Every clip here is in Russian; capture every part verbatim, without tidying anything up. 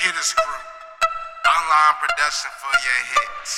Hitters Group. Online production for your hits.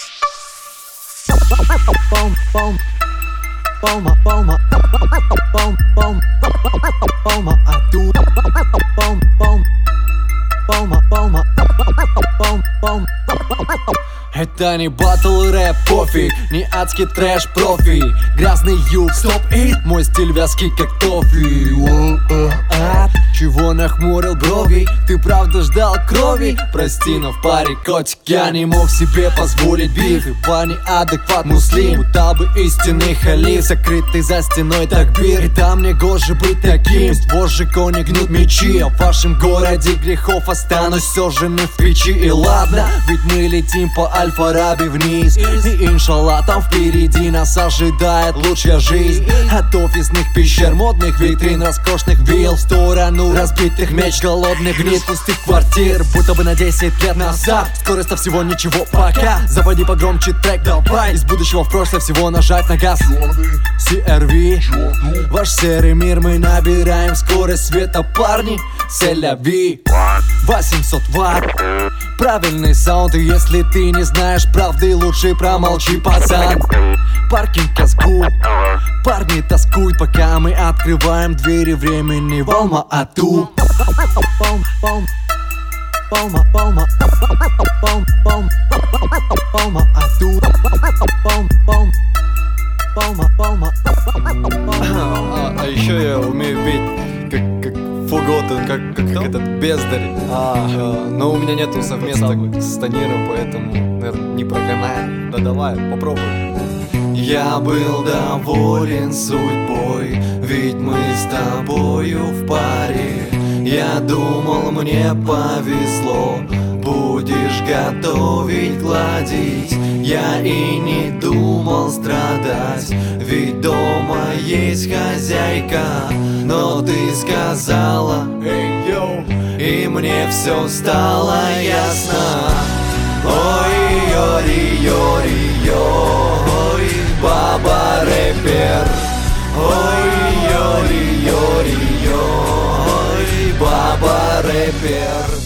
Palma, palma, palma, palma, palma, palma, palma, a tu palma, palma, palma, palma, palma, palma. Это не батл рэп, пофиг, не адский трэш, профи. Грязный юг, стоп, эй, мой стиль вязкий, как тофи. А, чего нахмурил брови? Ты правда ждал крови? Прости, но в паре котик я не мог себе позволить биф. Ибо неадекват муслим, будто бы истинный халиф, закрытый за стеной такбир. И там не гоже быть таким, пусть вожжи кони гнут мечи. А в вашем городе грехов останусь сожженным в печи. И ладно, ведь мы летим по Аль-Фараби вниз, и иншалла там впереди нас ожидает лучшая жизнь. От офисных пещер, модных витрин, роскошных вилл в сторону разбитых меч, голодных гнид, пустых квартир, будто бы на десять лет назад. Скорость-то всего ничего пока. Заводи погромче трек, давай. Из будущего в прошлое всего нажать на газ. си эр ви, ваш серый мир, мы набираем скорость света, парни. Селяви, восемьсот ватт, правильный саунд. И если ты не знаешь правды, лучше промолчи, пацан. Паркинг Казгу, парни тоскуют, пока мы открываем двери времени в Алма-Ату. Palma, palma, palma, palma, palma, Ату. Palma, palma, palma. А еще я умею петь как, как фугота, как, как, как этот бездарь. А, но у меня нету совместок с Таниром, поэтому, наверное, не проканает. Да давай, попробуем. Я был доволен судьбой, ведь мы с тобою в паре. Я думал, мне повезло, будешь готовить, гладить. Я и не думал страдать, ведь дома есть хозяйка. Но ты сказала, эй, йоу, и мне все стало ясно. Ой, йори, йори, йой, баба рэпер. Ой, йори, йори, йой, баба рэпер.